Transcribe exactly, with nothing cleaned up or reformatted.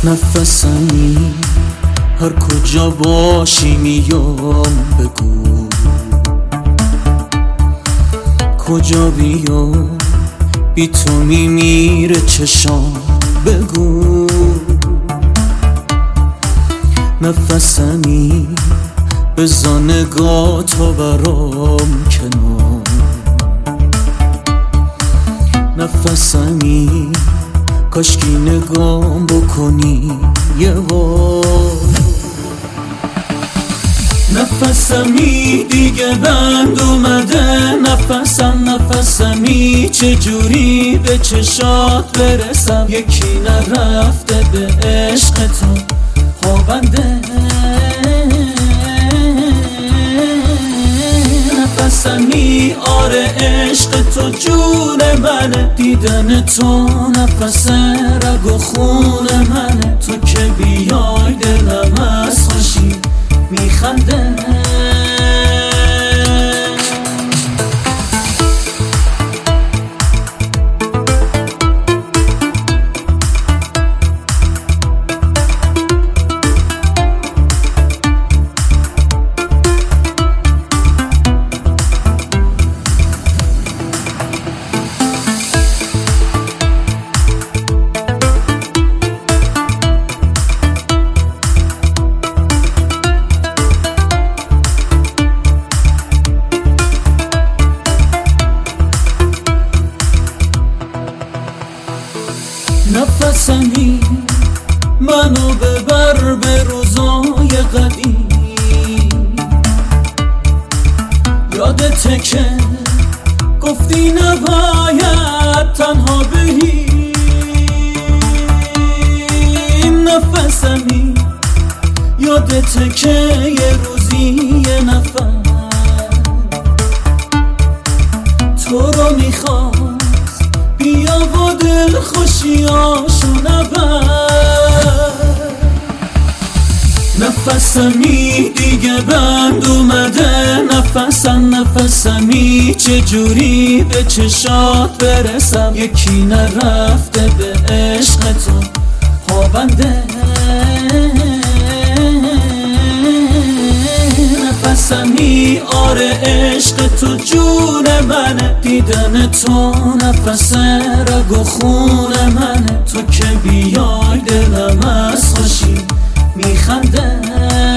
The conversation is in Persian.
نفسمی هر کجا باشی میام بگو، کجا بیام بی تو میمیره چشام بگو. نفسمی بزا نگاه تا برام کنار، نفسمی کاشکی نگام بکنی یه بار. نفسمی دیگه بند اومده نفسم، نفسمی چجوری به چشات برسم، یکی نرفته به عشق تو پابنده. نفسمی آره عشق تو جون منه، دیدن تو نفس رگ و خون منه، تو که بیای دلم از خوشی میخنده. نفسمی منو ببر به روزای قدیم، یادته که گفتی نباید تنها بریم. نفسمی یادته که یه روزی یه نفر تو رو میخواست بیا و دل خوشیاشو نبر. نفسمی دیگه بند اومده نفسم، نفسمی چجوری به چشات برسم، یکی نرفته به عشق تو پابنده. نفسمی آره عشق تو جون منه، دیدن تو نفس رگ و خون منه، تو که بیای دلم از خوشی میخنده.